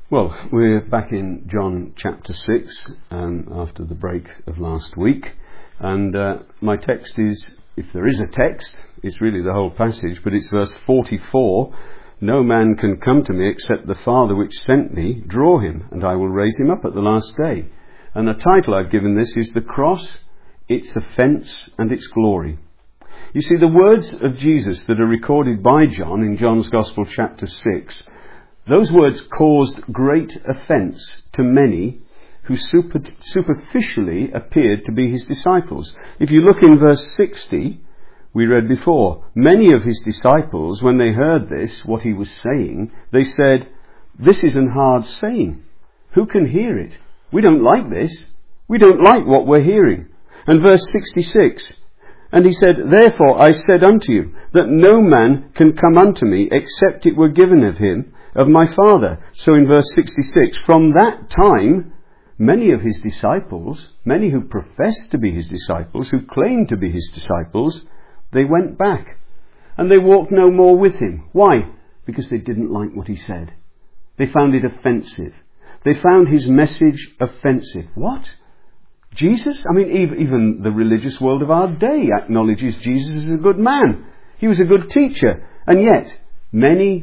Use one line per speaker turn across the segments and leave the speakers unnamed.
Well, we're back in John chapter 6 after the break of last week, and my text is, if there is a text, it's really the whole passage, but it's verse 44. No man can come to me except the Father which sent me draw him, and I will raise him up at the last day. And the title I've given this is The Cross, Its Offence and Its Glory. You see, the words of Jesus that are recorded by John in John's Gospel chapter 6, those words caused great offence to many who superficially appeared to be his disciples. If you look in verse 60, we read before, many of his disciples, when they heard this, what he was saying, they said, "This is an hard saying. Who can hear it? We don't like this. We don't like what we're hearing." And verse 66, and he said, "Therefore I said unto you, that no man can come unto me, except it were given of him, of my Father." So in verse 66, from that time, many of his disciples, many who professed to be his disciples, who claimed to be his disciples, they went back and they walked no more with him. Why? Because they didn't like what he said. They found it offensive. They found his message offensive. What? Jesus? I mean, even the religious world of our day acknowledges Jesus as a good man. He was a good teacher. And yet, many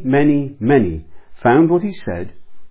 found what he said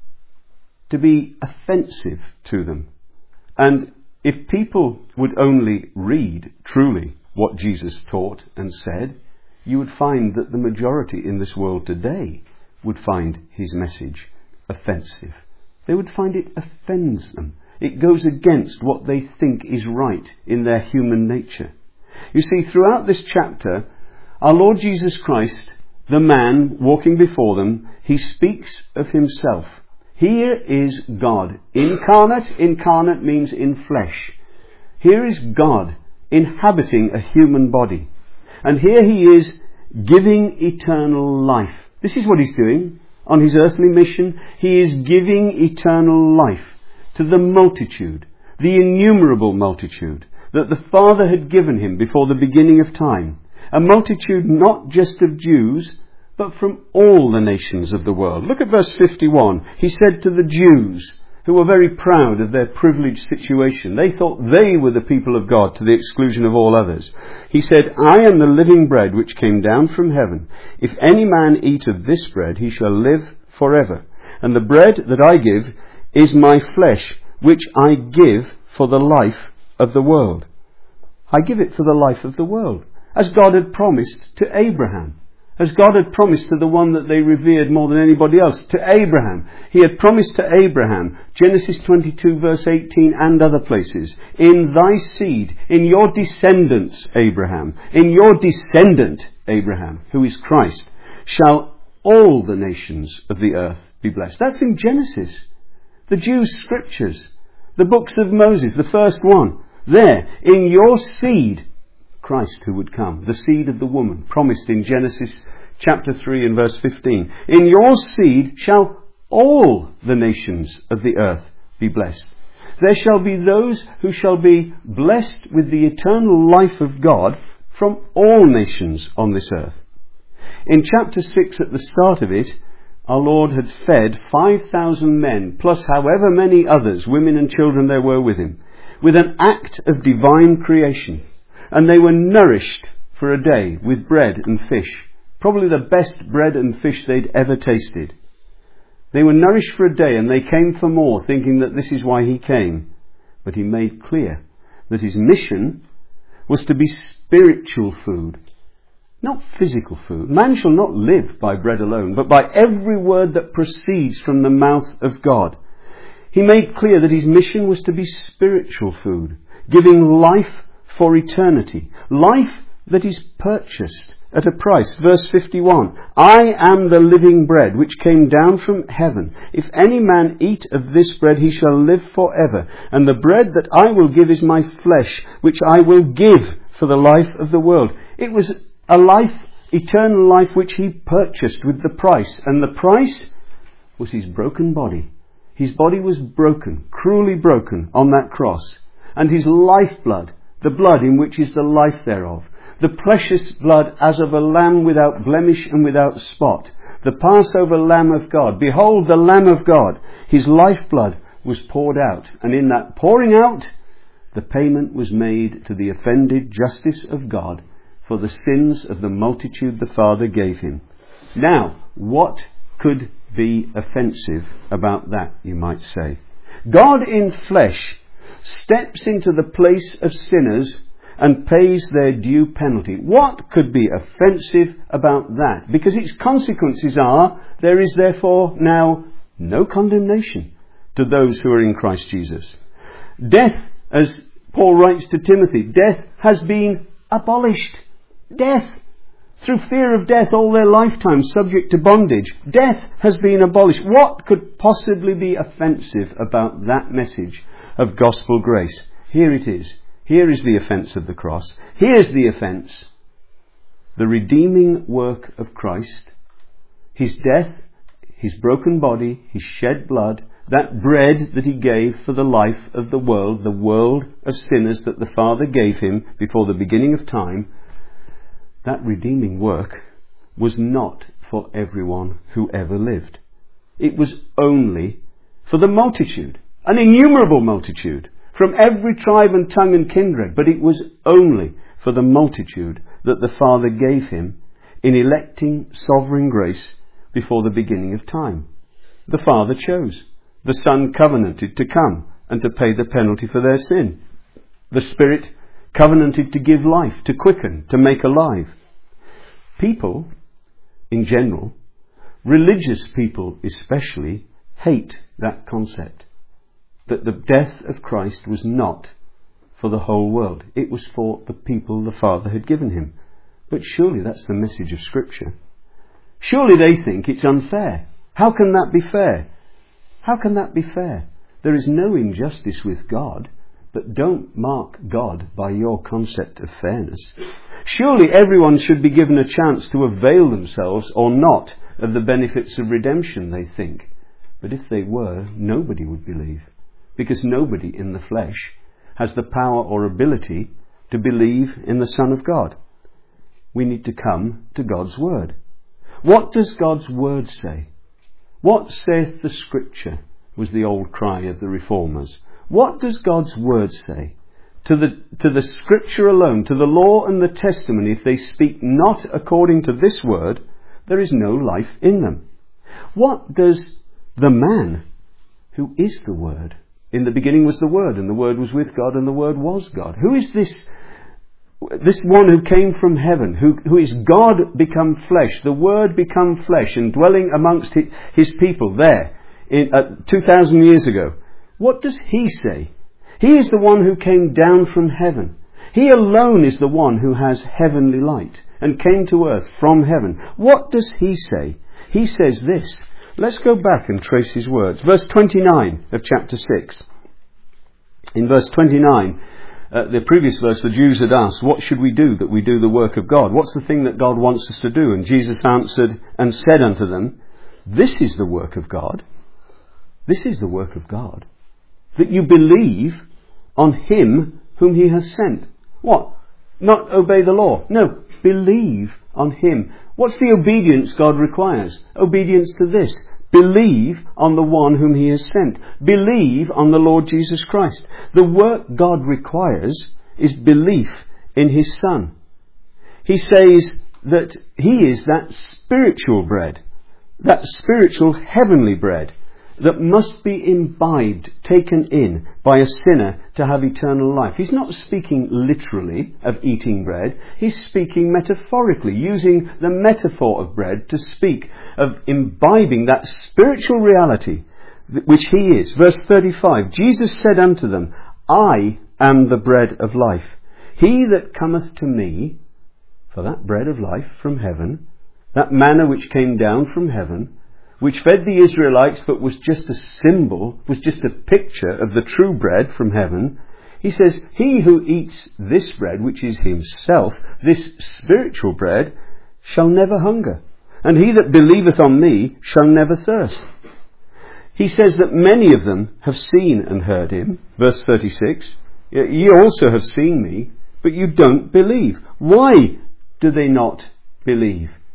to be offensive to them. And if people would only read truly what Jesus taught and said, you would find that the majority in this world today would find his message offensive. They would find it offends them. It goes against what they think is right in their human nature. You see, throughout this chapter, our Lord Jesus Christ, the man walking before them, he speaks of himself. Here is God, incarnate. Incarnate means in flesh. Here is God inhabiting a human body. And here he is giving eternal life. This is what he's doing on his earthly mission. He is giving eternal life to the multitude, the innumerable multitude that the Father had given him before the beginning of time. A multitude not just of Jews, but from all the nations of the world. Look at verse 51. He said to the Jews, who were very proud of their privileged situation, they thought they were the people of God to the exclusion of all others. He said, "I am the living bread which came down from heaven. If any man eat of this bread, he shall live forever. And the bread that I give is my flesh, which I give for the life of the world." I give it for the life of the world. As God had promised to Abraham. As God had promised to the one that they revered more than anybody else, to Abraham. He had promised to Abraham, Genesis 22 verse 18 and other places, "In thy seed, in your descendants, Abraham, in your descendant, Abraham, who is Christ, shall all the nations of the earth be blessed." That's in Genesis. The Jews' scriptures, the books of Moses, the first one. There, in your seed, Christ who would come, the seed of the woman, promised in Genesis chapter 3 and verse 15. "In your seed shall all the nations of the earth be blessed." There shall be those who shall be blessed with the eternal life of God from all nations on this earth. In chapter 6, at the start of it, our Lord had fed 5,000 men, plus however many others, women and children there were with him, with an act of divine creation. And they were nourished for a day with bread and fish. Probably the best bread and fish they'd ever tasted. They were nourished for a day and they came for more, thinking that this is why he came. But he made clear that his mission was to be spiritual food, not physical food. Man shall not live by bread alone, but by every word that proceeds from the mouth of God. He made clear that his mission was to be spiritual food, giving life for eternity. Life that is purchased at a price. Verse 51. "I am the living bread which came down from heaven. If any man eat of this bread, he shall live forever. And the bread that I will give is my flesh, which I will give for the life of the world." It was a life, eternal life, which he purchased with the price. And the price was his broken body. His body was broken, cruelly broken on that cross. And his lifeblood, the blood in which is the life thereof, the precious blood as of a lamb without blemish and without spot, the Passover Lamb of God. Behold the Lamb of God. His lifeblood was poured out. And in that pouring out, the payment was made to the offended justice of God for the sins of the multitude the Father gave him. Now, what could be offensive about that, you might say? God in flesh steps into the place of sinners and pays their due penalty. What could be offensive about that? Because its consequences are, there is therefore now no condemnation to those who are in Christ Jesus. Death, as Paul writes to Timothy, death has been abolished. Death, through fear of death all their lifetime subject to bondage. Death has been abolished. What could possibly be offensive about that message of gospel grace? Here it is. Here is the offence of the cross. Here's the offence. The redeeming work of Christ, his death, his broken body, his shed blood, that bread that he gave for the life of the world of sinners that the Father gave him before the beginning of time, that redeeming work was not for everyone who ever lived. It was only for the multitude, an innumerable multitude, from every tribe and tongue and kindred, but it was only for the multitude that the Father gave him in electing sovereign grace before the beginning of time. The Father chose. The Son covenanted to come and to pay the penalty for their sin. The Spirit covenanted to give life, to quicken, to make alive. People, in general, religious people especially, hate that concept. That the death of Christ was not for the whole world. It was for the people the Father had given him. But surely that's the message of Scripture. Surely they think it's unfair. How can that be fair? How can that be fair? There is no injustice with God, but don't mark God by your concept of fairness. Surely everyone should be given a chance to avail themselves or not of the benefits of redemption, they think. But if they were, nobody would believe, because nobody in the flesh has the power or ability to believe in the Son of God. We need to come to God's Word. What does God's Word say? What saith the Scripture, was the old cry of the Reformers. What does God's Word say? To the Scripture alone, to the law and the testimony, if they speak not according to this Word, there is no life in them. What does the man who is the Word? In the beginning was the Word, and the Word was with God, and the Word was God. Who is this one who came from heaven, who is God become flesh, the Word become flesh, and dwelling amongst his people there 2,000 years ago? What does he say? He is the one who came down from heaven. He alone is the one who has heavenly light and came to earth from heaven. What does he say? He says this. Let's go back and trace his words. Verse 29 of chapter 6. In verse 29, the previous verse, the Jews had asked, what should we do that we do the work of God? What's the thing that God wants us to do? And Jesus answered and said unto them, this is the work of God. This is the work of God, that you believe on him whom he has sent. What? Not obey the law. No, believe on him. What's the obedience God requires? Obedience to this. Believe on the one whom he has sent. Believe on the Lord Jesus Christ. The work God requires is belief in his Son. He says that he is that spiritual bread, that spiritual heavenly bread that must be imbibed, taken in by a sinner to have eternal life. He's not speaking literally of eating bread. He's speaking metaphorically, using the metaphor of bread to speak of imbibing that spiritual reality which he is. Verse 35, Jesus said unto them, I am the bread of life. He that cometh to me, for that bread of life from heaven, that manna which came down from heaven, which fed the Israelites but was just a symbol, was just a picture of the true bread from heaven. He says, he who eats this bread, which is himself, this spiritual bread, shall never hunger. And he that believeth on me shall never thirst. He says that many of them have seen and heard him. Verse 36, ye also have seen me, but you don't believe. Why do they not believe?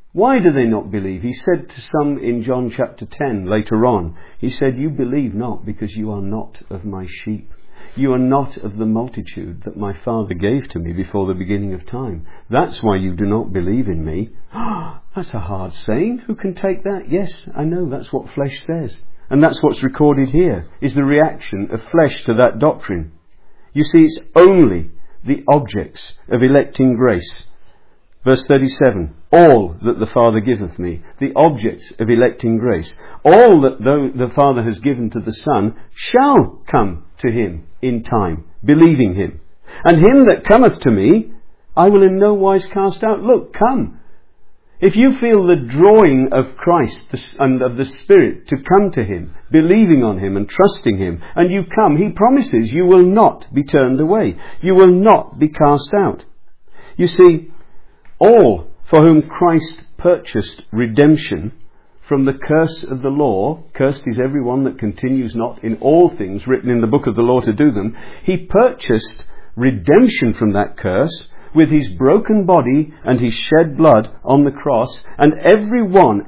Why do they not believe? He said to some in John chapter 10 later on, he said, you believe not because you are not of my sheep. You are not of the multitude that my Father gave to me before the beginning of time. That's why you do not believe in me. That's a hard saying. Who can take that? Yes, I know that's what flesh says. And that's what's recorded here, is the reaction of flesh to that doctrine. You see, it's only the objects of electing grace. Verse 37, all that the Father giveth me, the objects of electing grace, all that the Father has given to the Son shall come to him in time, believing him. And him that cometh to me, I will in no wise cast out. Look, come. If you feel the drawing of Christ and of the Spirit to come to him, believing on him and trusting him, and you come, he promises you will not be turned away. You will not be cast out. You see, all for whom Christ purchased redemption from the curse of the law, cursed is every one that continues not in all things written in the book of the law to do them. He purchased redemption from that curse with his broken body and his shed blood on the cross, and every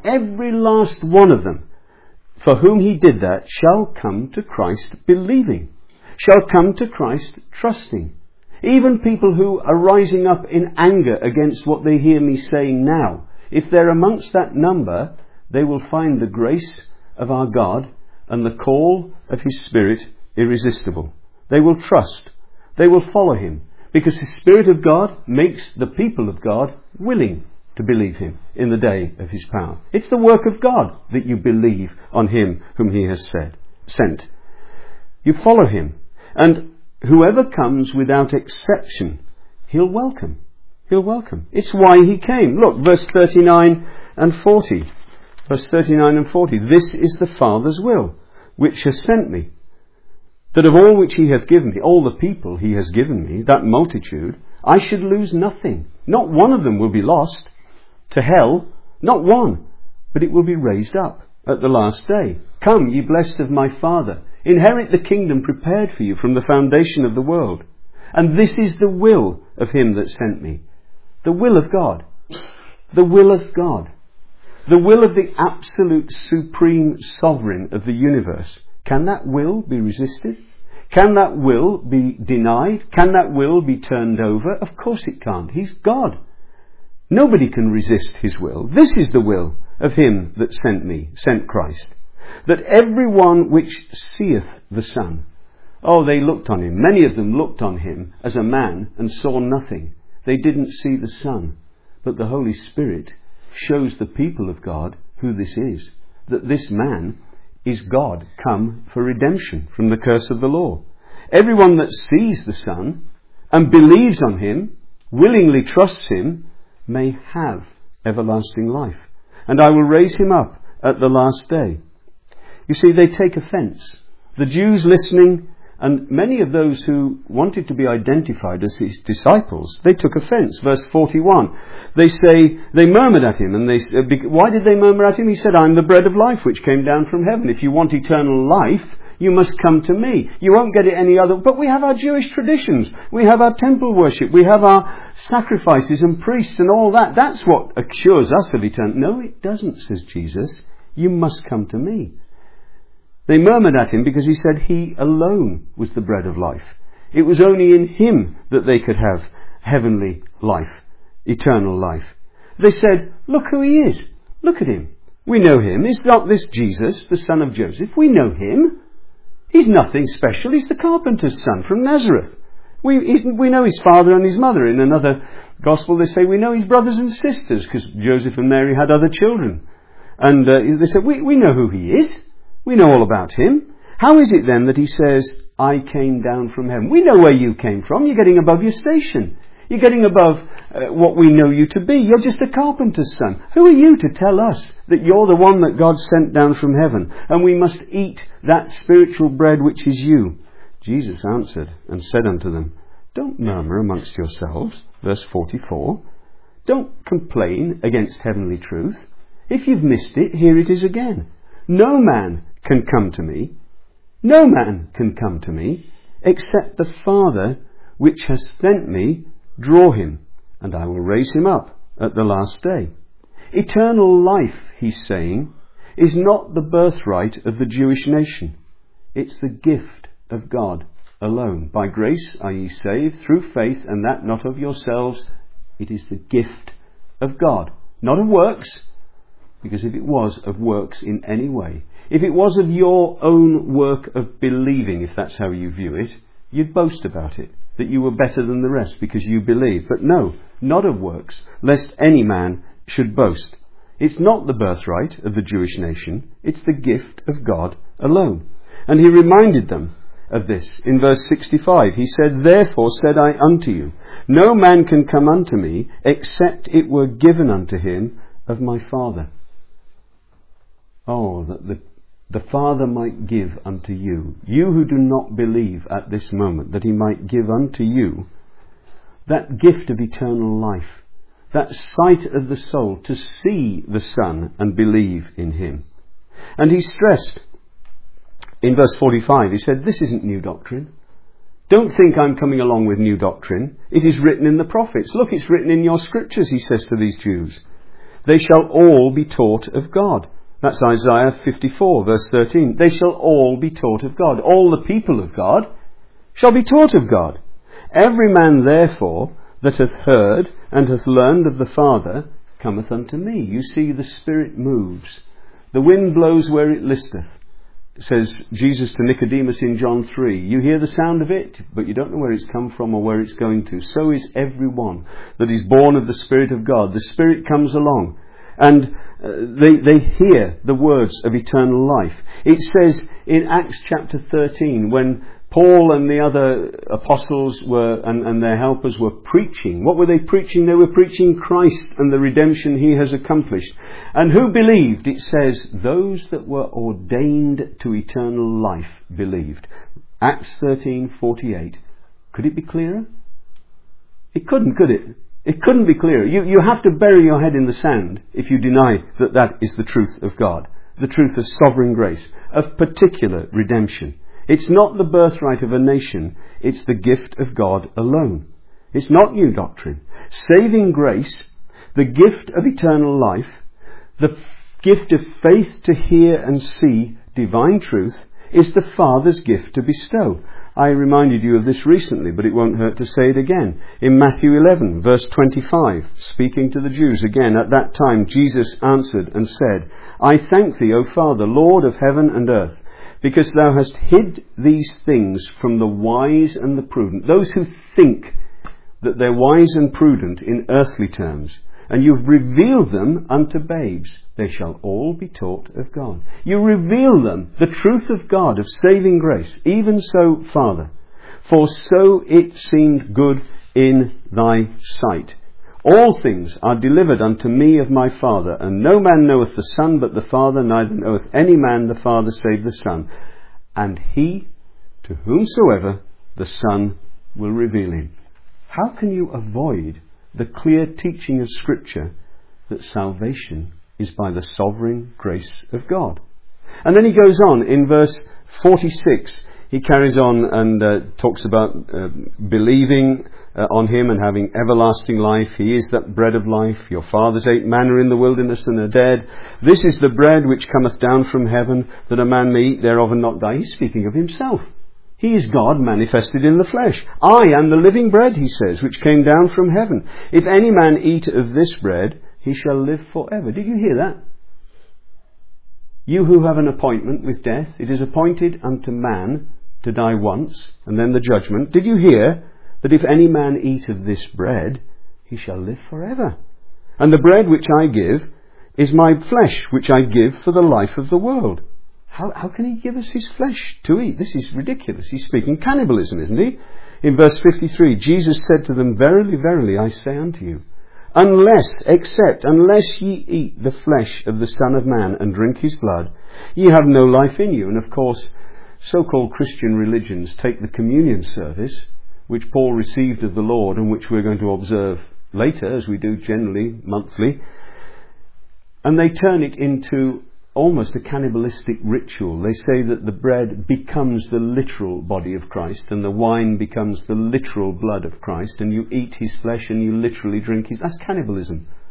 last one of them, for whom he did that, shall come to Christ believing, shall come to Christ trusting. Even people who are rising up in anger against what they hear me saying now, if they're amongst that number, they will find the grace of our God and the call of his Spirit irresistible. They will trust. They will follow him, because the Spirit of God makes the people of God willing to believe him in the day of his power. It's the work of God that you believe on him whom he has sent. You follow him, and whoever comes without exception, he'll welcome. He'll welcome. It's why he came. Look, verse 39 and 40. Verse 39 and 40. This is the Father's will, which has sent me, that of all which he hath given me, all the people he has given me, that multitude, I should lose nothing. Not one of them will be lost to hell, not one, but it will be raised up at the last day. Come, ye blessed of my Father, inherit the kingdom prepared for you from the foundation of the world. And this is the will of him that sent me. The will of God. The will of God. The will of the absolute supreme sovereign of the universe. Can that will be resisted? Can that will be denied? Can that will be turned over? Of course it can't. He's God. Nobody can resist his will. This is the will of him that sent me, sent Christ, that every one which seeth the Son. Oh, they looked on him. Many of them looked on him as a man and saw nothing. They didn't see the Son. But the Holy Spirit shows the people of God who this is, that this man is God come for redemption from the curse of the law. Everyone that sees the Son and believes on him, willingly trusts him, may have everlasting life. And I will raise him up at the last day. You see, they take offence. The Jews listening, and many of those who wanted to be identified as his disciples, they took offence. Verse 41, they say, they murmured at him, and they said, why did they murmur at him? He said, I'm the bread of life which came down from heaven. If you want eternal life, you must come to me. You won't get it any other. But we have our Jewish traditions. We have our temple worship. We have our sacrifices and priests and all that. That's what assures us of eternity. No, it doesn't, says Jesus. You must come to me. They murmured at him because he said he alone was the bread of life. It was only in him that they could have heavenly life, eternal life. They said, look who he is. Look at him. We know him. Is not this Jesus, the son of Joseph? We know him. He's nothing special. He's the carpenter's son from Nazareth. We know his father and his mother. In another gospel they say we know his brothers and sisters, because Joseph and Mary had other children. And they said, we know who he is. We know all about him. How is it then that he says, I came down from heaven? We know where you came from. You're getting above your station. You're getting above what we know you to be. You're just a carpenter's son. Who are you to tell us that you're the one that God sent down from heaven, and we must eat that spiritual bread which is you? Jesus answered and said unto them, don't murmur amongst yourselves. Verse 44. Don't complain against heavenly truth. If you've missed it, here it is again. No man can come to me. No man can come to me except the Father which has sent me draw him, and I will raise him up at the last day. Eternal life, he's saying, is not the birthright of the Jewish nation. It's the gift of God alone. By grace are ye saved through faith, and that not of yourselves. It is the gift of God, not of works, because if it was of works in any way, if it was of your own work of believing, if that's how you view it, you'd boast about it, that you were better than the rest because you believe. But no, not of works, lest any man should boast. It's not the birthright of the Jewish nation, it's the gift of God alone. And he reminded them of this in verse 65. He said, Therefore said I unto you, no man can come unto me, except it were given unto him of my Father. Oh, that the Father might give unto you, you who do not believe at this moment, that he might give unto you that gift of eternal life, that sight of the soul, to see the Son and believe in him. And he stressed in verse 45, he said, this isn't new doctrine. Don't think I'm coming along with new doctrine. It is written in the prophets. Look, it's written in your scriptures, he says to these Jews. They shall all be taught of God. That's Isaiah 54, verse 13. They shall all be taught of God. All the people of God shall be taught of God. Every man, therefore, that hath heard and hath learned of the Father cometh unto me. You see, the Spirit moves. The wind blows where it listeth, says Jesus to Nicodemus in John 3. You hear the sound of it, but you don't know where it's come from or where it's going to. So is everyone that is born of the Spirit of God. The Spirit comes along, and they hear the words of eternal life. It says in Acts chapter 13, when Paul and the other apostles and their helpers were preaching. What were they preaching? They were preaching Christ and the redemption he has accomplished. And who believed? It says, those that were ordained to eternal life believed. Acts 13:48. Could it be clearer? It couldn't, could it? It couldn't be clearer. You have to bury your head in the sand if you deny that that is the truth of God, the truth of sovereign grace, of particular redemption. It's not the birthright of a nation, it's the gift of God alone. It's not new doctrine. Saving grace, the gift of eternal life, the gift of faith to hear and see divine truth, is the Father's gift to bestow. I reminded you of this recently, but it won't hurt to say it again. In Matthew 11, verse 25, speaking to the Jews again, at that time Jesus answered and said, I thank thee, O Father, Lord of heaven and earth, because thou hast hid these things from the wise and the prudent, those who think that they're wise and prudent in earthly terms, and you've revealed them unto babes. They shall all be taught of God. You reveal them the truth of God, of saving grace. Even so, Father, for so it seemed good in thy sight. All things are delivered unto me of my Father, and no man knoweth the Son but the Father, neither knoweth any man the Father save the Son, and he to whomsoever the Son will reveal him. How can you avoid the clear teaching of Scripture that salvation is by the sovereign grace of God? And then he goes on in verse 46. He carries on and talks about believing on him and having everlasting life. He is that bread of life. Your fathers ate manna in the wilderness and are dead. This is the bread which cometh down from heaven, that a man may eat thereof and not die. He's speaking of himself. He is God manifested in the flesh. I am the living bread, he says, which came down from heaven. If any man eat of this bread, he shall live forever. Did you hear that? You who have an appointment with death, it is appointed unto man to die once, and then the judgment. Did you hear that if any man eat of this bread, he shall live forever? And the bread which I give is my flesh, which I give for the life of the world. How can he give us his flesh to eat? This is ridiculous. He's speaking cannibalism, isn't he? In verse 53, Jesus said to them, Verily, verily, I say unto you, unless ye eat the flesh of the Son of Man and drink his blood, ye have no life in you. And of course, so-called Christian religions take the communion service, which Paul received of the Lord and which we're going to observe later, as we do generally monthly, and they turn it into almost a cannibalistic ritual. They say that the bread becomes the literal body of Christ and the wine becomes the literal blood of Christ, and you eat his flesh and you literally drink his... That's cannibalism.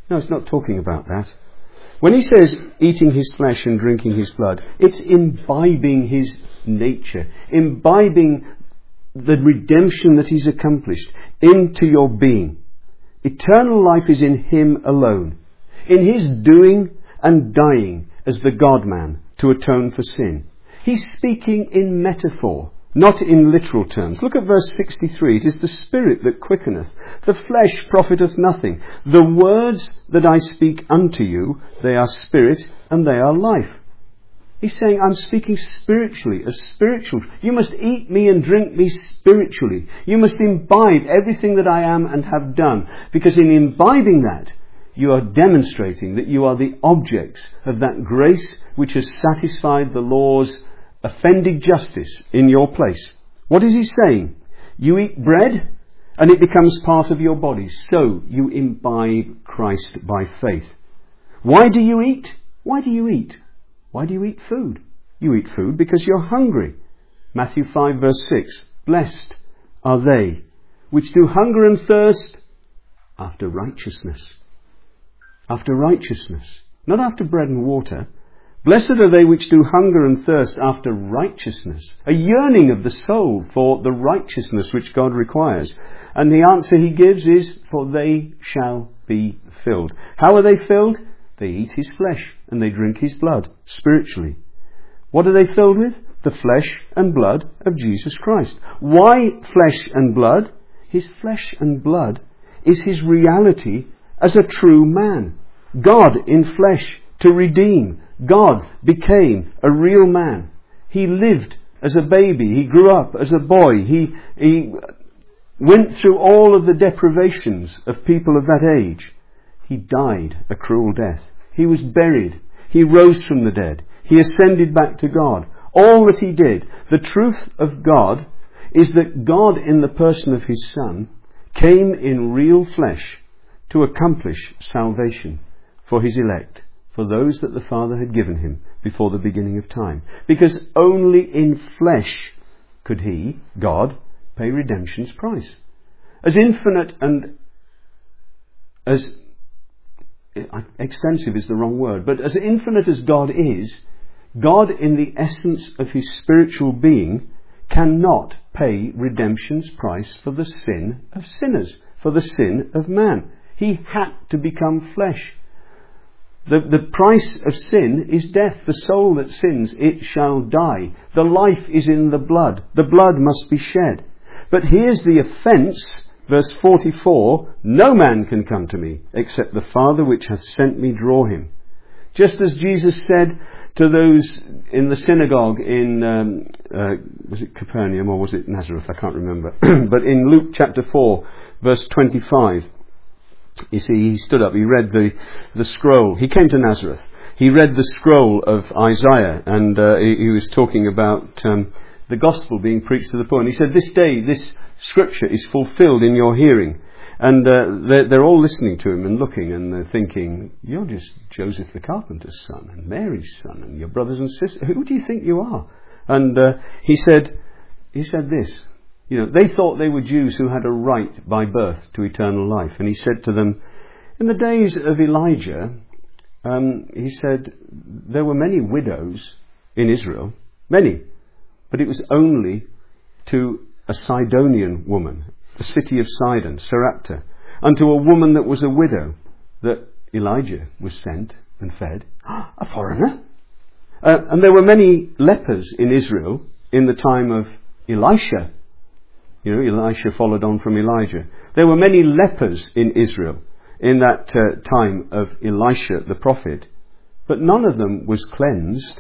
No, it's not talking about that. When he says eating his flesh and drinking his blood, it's imbibing his nature, imbibing the redemption that he's accomplished into your being. Eternal life is in him alone, in his doing and dying as the God-man to atone for sin. He's speaking in metaphor, not in literal terms. Look at verse 63. It is the Spirit that quickeneth. The flesh profiteth nothing. The words that I speak unto you, they are spirit and they are life. He's saying, I'm speaking spiritually, as spiritual. You must eat me and drink me spiritually. You must imbibe everything that I am and have done. Because in imbibing that, you are demonstrating that you are the objects of that grace which has satisfied the law's offended justice in your place. What is he saying? You eat bread and it becomes part of your body. So you imbibe Christ by faith. Why do you eat? Why do you eat? Why do you eat food? You eat food because you're hungry. Matthew 5 verse 6. Blessed are they which do hunger and thirst after righteousness. After righteousness. Not after bread and water. Blessed are they which do hunger and thirst after righteousness. A yearning of the soul for the righteousness which God requires. And the answer he gives is, for they shall be filled. How are they filled? They eat his flesh and they drink his blood, spiritually. What are they filled with? The flesh and blood of Jesus Christ. Why flesh and blood? His flesh and blood is his reality as a true man. God in flesh to redeem. God became a real man. He lived as a baby. He grew up as a boy. He went through all of the deprivations of people of that age. He died a cruel death. He was buried. He rose from the dead. He ascended back to God. All that he did, the truth of God, is that God in the person of his Son came in real flesh to accomplish salvation for his elect, for those that the Father had given him before the beginning of time. Because only in flesh could he, God, pay redemption's price. As infinite and as extensive is the wrong word, but as infinite as God is, God in the essence of his spiritual being cannot pay redemption's price for the sin of sinners, for the sin of man. He had to become flesh. The price of sin is death. The soul that sins, it shall die. The life is in the blood. The blood must be shed. But here's the offence. Verse 44, no man can come to me except the Father which hath sent me draw him. Just as Jesus said to those in the synagogue in, was it Capernaum or was it Nazareth? I can't remember. But in Luke chapter 4, verse 25, you see, he stood up, he read the scroll. He came to Nazareth. He read the scroll of Isaiah and he was talking about the gospel being preached to the poor. And he said, this day, this scripture is fulfilled in your hearing. And they're all listening to him and looking and they're thinking, you're just Joseph the carpenter's son and Mary's son and your brothers and sisters. Who do you think you are? And he said this. You know, they thought they were Jews who had a right by birth to eternal life. And he said to them, in the days of Elijah, he said, there were many widows in Israel. Many. But it was only to a Sidonian woman, the city of Sidon, Sarepta, unto a woman that was a widow, that Elijah was sent and fed. A foreigner. And there were many lepers in Israel in the time of Elisha. You know, Elisha followed on from Elijah. There were many lepers in Israel in that time of Elisha the prophet. But none of them was cleansed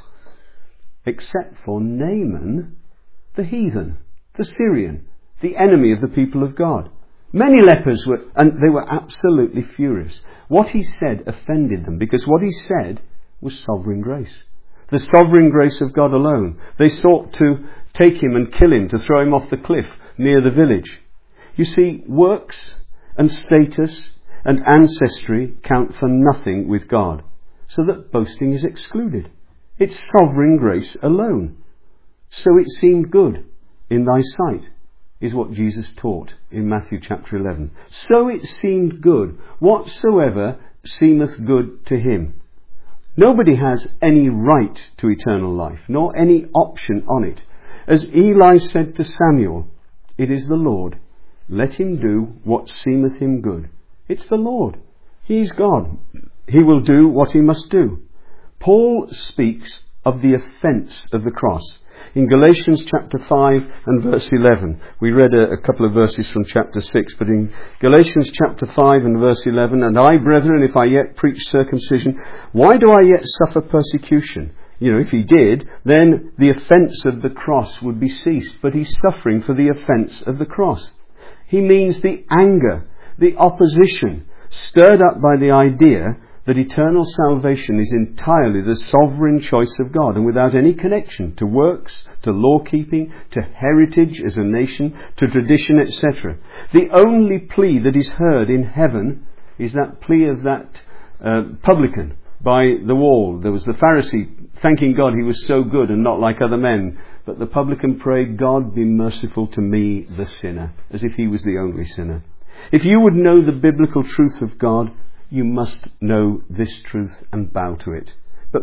except for Naaman the heathen, the Syrian, the enemy of the people of God. Many lepers were, and they were absolutely furious. What he said offended them because what he said was sovereign grace. The sovereign grace of God alone. They sought to take him and kill him, to throw him off the cliff near the village. You see, works and status and ancestry count for nothing with God, so that boasting is excluded. It's sovereign grace alone. So it seemed good in thy sight, is what Jesus taught in Matthew chapter 11. So it seemed good, whatsoever seemeth good to him. Nobody has any right to eternal life, nor any option on it. As Eli said to Samuel, it is the Lord. Let him do what seemeth him good. It's the Lord. He's God. He will do what he must do. Paul speaks of the offence of the cross. In Galatians chapter 5 and verse 11, we read a couple of verses from chapter 6, but in Galatians chapter 5 and verse 11, and I, brethren, if I yet preach circumcision, why do I yet suffer persecution? You know, if he did, then the offence of the cross would be ceased, but he's suffering for the offence of the cross. He means the anger, the opposition, stirred up by the idea that eternal salvation is entirely the sovereign choice of God and without any connection to works, to law-keeping, to heritage as a nation, to tradition, etc. The only plea that is heard in heaven is that plea of that publican by the wall. There was the Pharisee thanking God he was so good and not like other men. But the publican prayed, God be merciful to me, the sinner, as if he was the only sinner. If you would know the biblical truth of God, you must know this truth and bow to it. But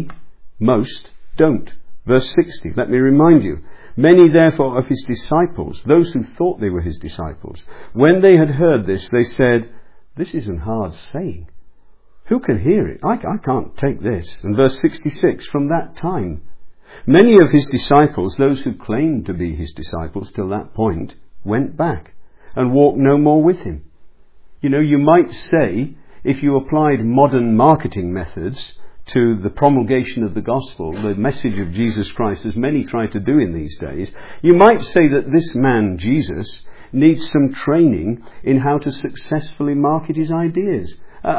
most don't. Verse 60, let me remind you. Many therefore of his disciples, those who thought they were his disciples, when they had heard this, they said, this is an hard saying. Who can hear it? I can't take this. And verse 66, from that time, many of his disciples, those who claimed to be his disciples till that point, went back and walked no more with him. You know, you might say, if you applied modern marketing methods to the promulgation of the gospel, the message of Jesus Christ, as many try to do in these days, you might say that this man, Jesus, needs some training in how to successfully market his ideas.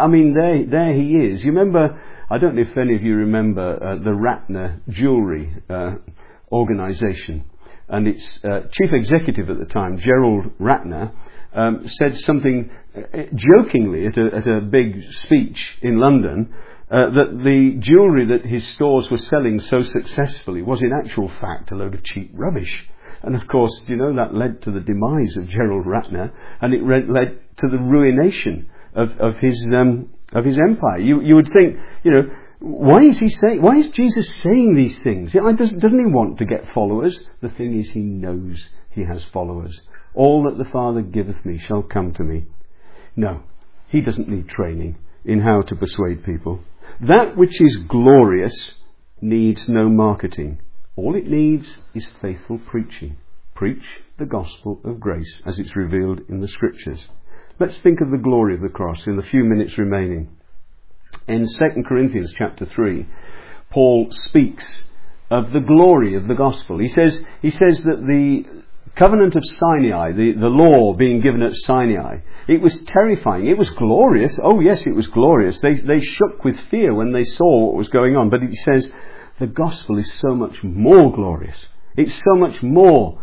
There he is. You remember, I don't know if any of you remember the Ratner Jewellery organisation. And its chief executive at the time, Gerald Ratner, said something jokingly at a big speech in London, that the jewellery that his stores were selling so successfully was in actual fact a load of cheap rubbish. And of course, you know, that led to the demise of Gerald Ratner, and it led to the ruination of his empire. You would think, you know, why is Jesus saying these things? Doesn't he want to get followers? The thing is, he knows he has followers. All that the Father giveth me shall come to me. No, he doesn't need training in how to persuade people. That which is glorious needs no marketing. All it needs is faithful preaching. Preach the gospel of grace as it's revealed in the Scriptures. Let's think of the glory of the cross in the few minutes remaining. In 2 Corinthians chapter 3, Paul speaks of the glory of the gospel. He says that the covenant of Sinai, the law being given at Sinai, it was terrifying. It was glorious. Oh yes, it was glorious. They shook with fear when they saw what was going on. But he says the gospel is so much more glorious. It's so much more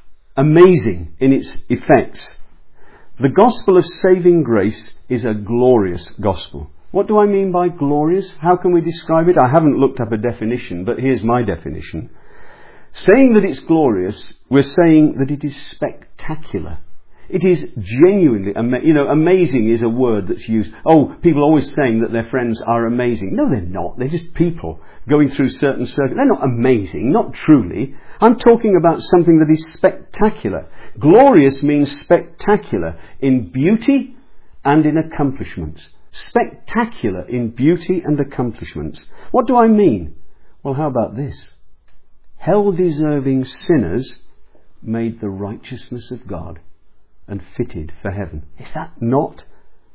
amazing in its effects. The gospel of saving grace is a glorious gospel. What do I mean by glorious? How can we describe it? I haven't looked up a definition, but here's my definition. Saying that it's glorious, we're saying that it is spectacular. It is genuinely, amazing is a word that's used. Oh, people are always saying that their friends are amazing. No, they're not. They're just people going through certain circles. They're not amazing, not truly. I'm talking about something that is spectacular. Glorious means spectacular in beauty and in accomplishments. Spectacular in beauty and accomplishments. What do I mean? Well, how about this? Hell-deserving sinners made the righteousness of God and fitted for heaven. Is that not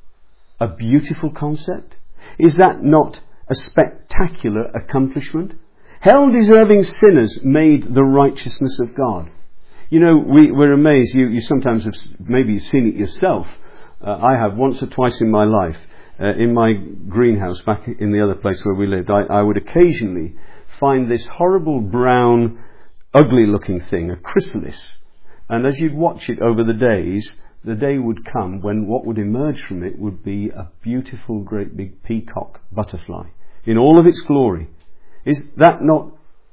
a beautiful concept? Is that not a spectacular accomplishment? Hell-deserving sinners made the righteousness of God. You know, we're amazed. You sometimes have maybe seen it yourself. I have once or twice in my life. In my greenhouse back in the other place where we lived, I would occasionally find this horrible brown, ugly looking thing, a chrysalis. And as you'd watch it over the days, the day would come when what would emerge from it would be a beautiful, great big peacock butterfly in all of its glory. Is that not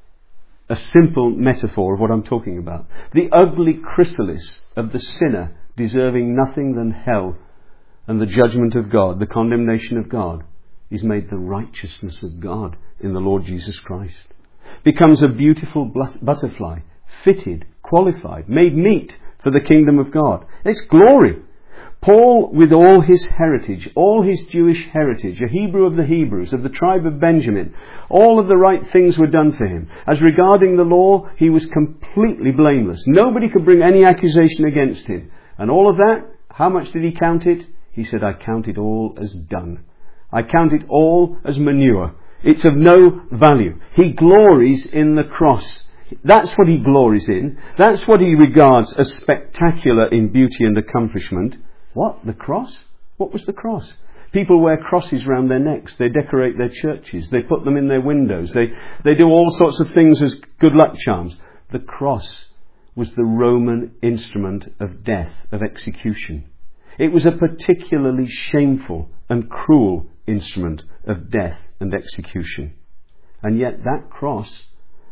a simple metaphor of what I'm talking about? The ugly chrysalis of the sinner deserving nothing than hell and the judgment of God, the condemnation of God, is made the righteousness of God in the Lord Jesus Christ. Becomes a beautiful butterfly, fitted, qualified, made meet for the kingdom of God. It's glory. Paul, with all his heritage, all his Jewish heritage, a Hebrew of the Hebrews, of the tribe of Benjamin, all of the right things were done for him. As regarding the law, he was completely blameless. Nobody could bring any accusation against him. And all of that, how much did he count it? He said, I count it all as dung. I count it all as manure. It's of no value. He glories in the cross. That's what he glories in. That's what he regards as spectacular in beauty and accomplishment. What? The cross? What was the cross? People wear crosses round their necks. They decorate their churches. They put them in their windows. They do all sorts of things as good luck charms. The cross was the Roman instrument of death, of execution. It was a particularly shameful and cruel instrument of death and execution. And yet that cross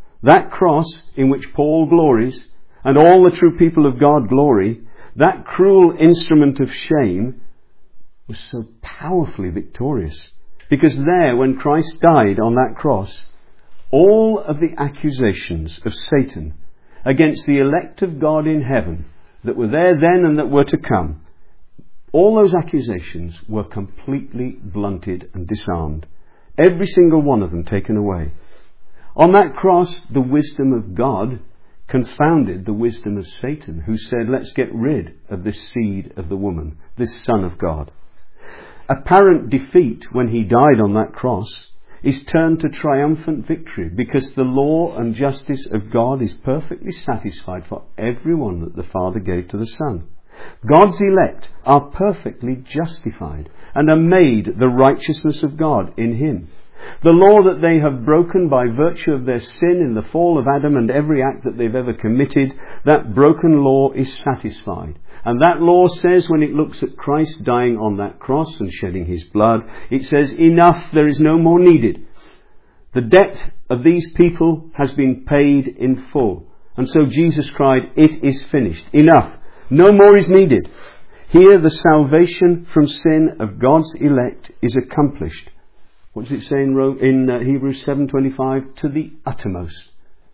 in which Paul glories, and all the true people of God glory, that cruel instrument of shame was so powerfully victorious. Because there, when Christ died on that cross, all of the accusations of Satan against the elect of God in heaven that were there then and that were to come, all those accusations were completely blunted and disarmed. Every single one of them taken away. On that cross, the wisdom of God confounded the wisdom of Satan, who said, let's get rid of this seed of the woman, this Son of God. Apparent defeat when he died on that cross is turned to triumphant victory, because the law and justice of God is perfectly satisfied for everyone that the Father gave to the Son. God's elect are perfectly justified and are made the righteousness of God in Him. The law that they have broken by virtue of their sin in the fall of Adam and every act that they've ever committed, that broken law is satisfied. And that law says, when it looks at Christ dying on that cross and shedding His blood, it says, enough, there is no more needed. The debt of these people has been paid in full. And so Jesus cried, it is finished. Enough. No more is needed. Here the salvation from sin of God's elect is accomplished. What does it say in Hebrews 7:25? To the uttermost.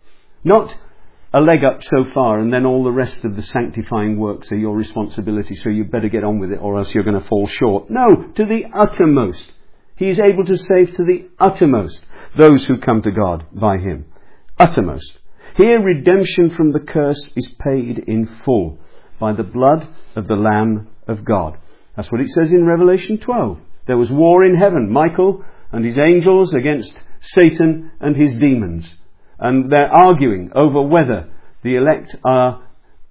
Not a leg up so far and then all the rest of the sanctifying works are your responsibility, so you better get on with it or else you're going to fall short. No, to the uttermost. He is able to save to the uttermost those who come to God by Him. Uttermost. Here redemption from the curse is paid in full by the blood of the Lamb of God. That's what it says in Revelation 12. There was war in heaven. Michael and his angels against Satan and his demons. And they're arguing over whether the elect are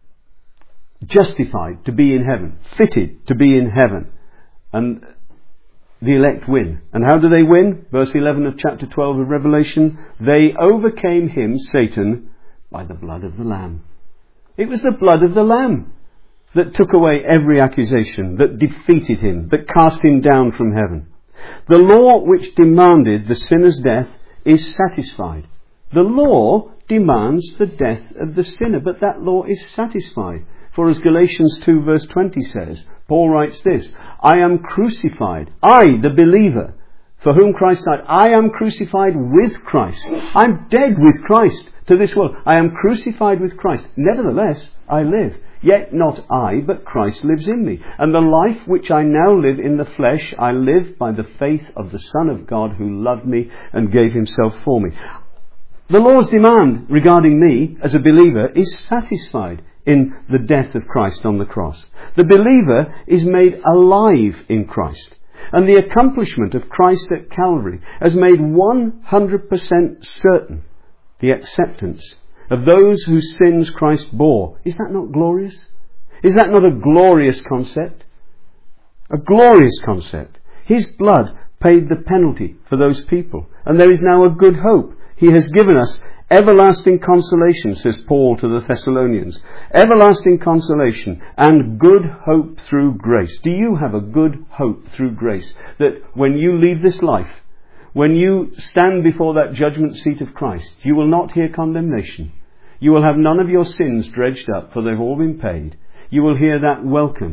justified to be in heaven, fitted to be in heaven. And the elect win. And how do they win? Verse 11 of chapter 12 of Revelation. They overcame him, Satan, by the blood of the Lamb. It was the blood of the Lamb that took away every accusation, that defeated him, that cast him down from heaven. The law which demanded the sinner's death is satisfied. The law demands the death of the sinner, but that law is satisfied. For as Galatians 2 verse 20 says, Paul writes this, I am crucified, I, the believer, for whom Christ died. I am crucified with Christ. I'm dead with Christ to this world. I am crucified with Christ. Nevertheless, I live. Yet not I, but Christ lives in me. And the life which I now live in the flesh, I live by the faith of the Son of God who loved me and gave Himself for me. The law's demand regarding me as a believer is satisfied in the death of Christ on the cross. The believer is made alive in Christ. And the accomplishment of Christ at Calvary has made 100% certain the acceptance of those whose sins Christ bore. Is that not glorious? Is that not a glorious concept? A glorious concept. His blood paid the penalty for those people. And there is now a good hope. He has given us everlasting consolation, says Paul to the Thessalonians. Everlasting consolation and good hope through grace. Do you have a good hope through grace? That when you leave this life, when you stand before that judgment seat of Christ, you will not hear condemnation. You will have none of your sins dredged up, for they've all been paid. You will hear that welcome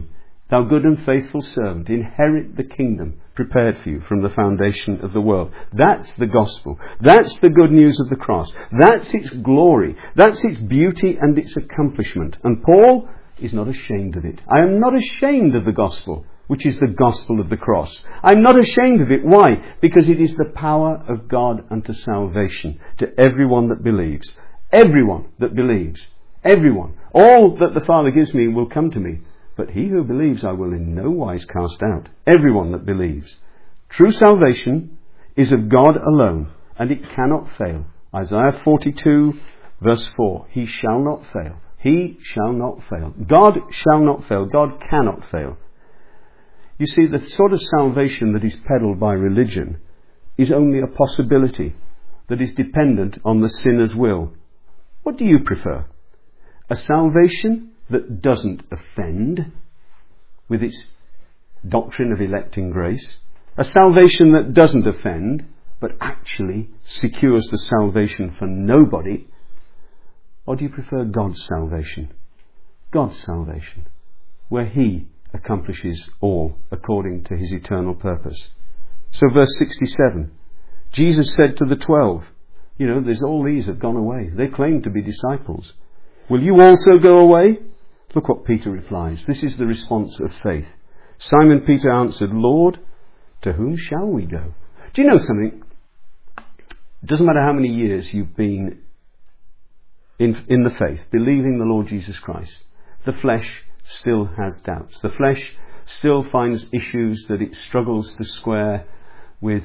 Thou good and faithful servant, inherit the kingdom prepared for you from the foundation of the world. That's the gospel. That's the good news of the cross. That's its glory. That's its beauty and its accomplishment. And Paul is not ashamed of it. I am not ashamed of the gospel, which is the gospel of the cross. I'm not ashamed of it. Why? Because it is the power of God unto salvation to everyone that believes. Everyone that believes. Everyone. All that the Father gives me will come to me. But he who believes I will in no wise cast out. Everyone that believes. True salvation is of God alone, and it cannot fail. Isaiah 42 verse 4. He shall not fail. He shall not fail. God shall not fail. God cannot fail. You see, the sort of salvation that is peddled by religion is only a possibility that is dependent on the sinner's will. What do you prefer? A salvation that doesn't offend with its doctrine of electing grace? A salvation that doesn't offend but actually secures the salvation for nobody? Or do you prefer God's salvation? God's salvation, where He accomplishes all according to His eternal purpose. So verse 67, Jesus said to the 12, there's all these have gone away. They claim to be disciples. Will you also go away? Look what Peter replies. This is the response of faith. Simon Peter answered, Lord, to whom shall we go? Do you know something? It doesn't matter how many years you've been in the faith, believing the Lord Jesus Christ, the flesh still has doubts. The flesh still finds issues that it struggles to square with,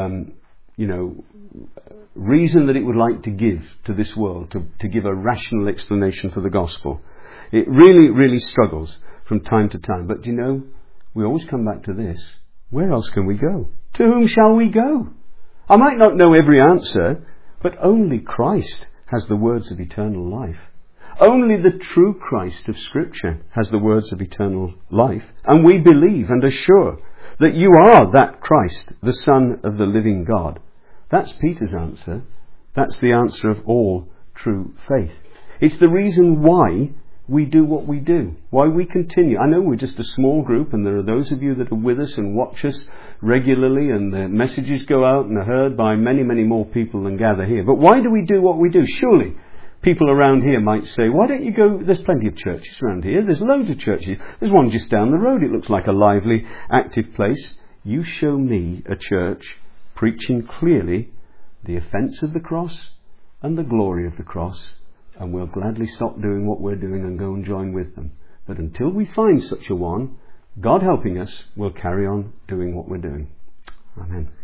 reason that it would like to give to this world, to give a rational explanation for the gospel. It really, really struggles from time to time. But we always come back to this. Where else can we go? To whom shall we go? I might not know every answer, but only Christ has the words of eternal life. Only the true Christ of Scripture has the words of eternal life. And we believe and are sure that you are that Christ, the Son of the living God. That's Peter's answer. That's the answer of all true faith. It's the reason why we do what we do, why we continue. I know we're just a small group, and there are those of you that are with us and watch us regularly, and the messages go out and are heard by many, many more people than gather here. But why do we do what we do? Surely people around here might say, why don't you go? There's plenty of churches around here. There's loads of churches. There's one just down the road. It looks like a lively, active place. You show me a church preaching clearly the offence of the cross and the glory of the cross, and we'll gladly stop doing what we're doing and go and join with them. But until we find such a one, God helping us, we'll carry on doing what we're doing. Amen.